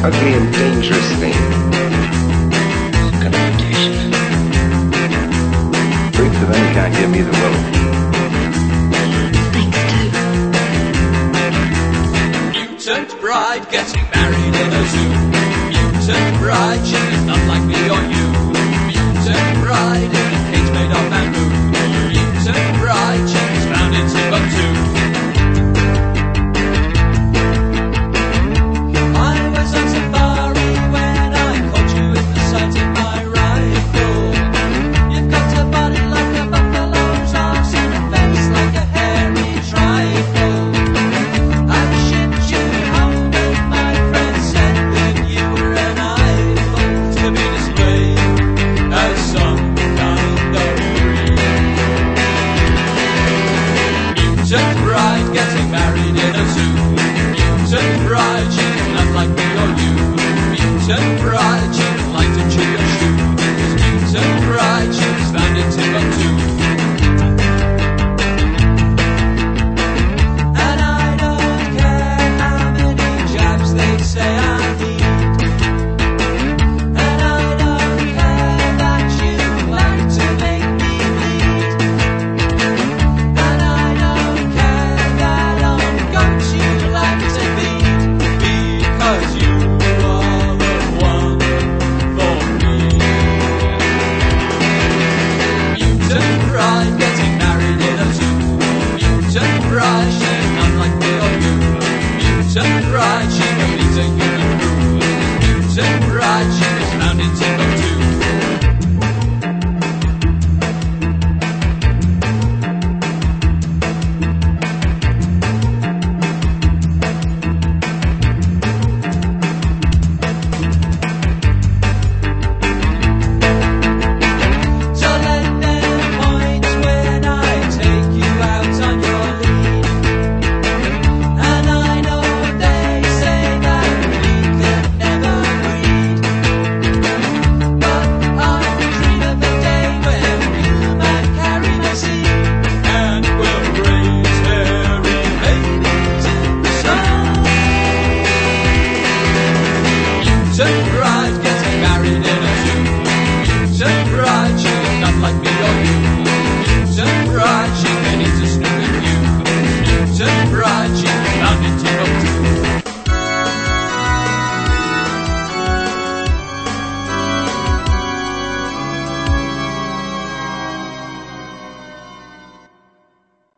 ugly and dangerous thing. Some kind of mutation. Freaks of any kind give me the will. Thanks, too. Mutant bride getting married in a zoo. Mutant bride, she is not like me or you. Mutant bride in a cage made of bamboo. Mutant bride, she is found in Timbuktu.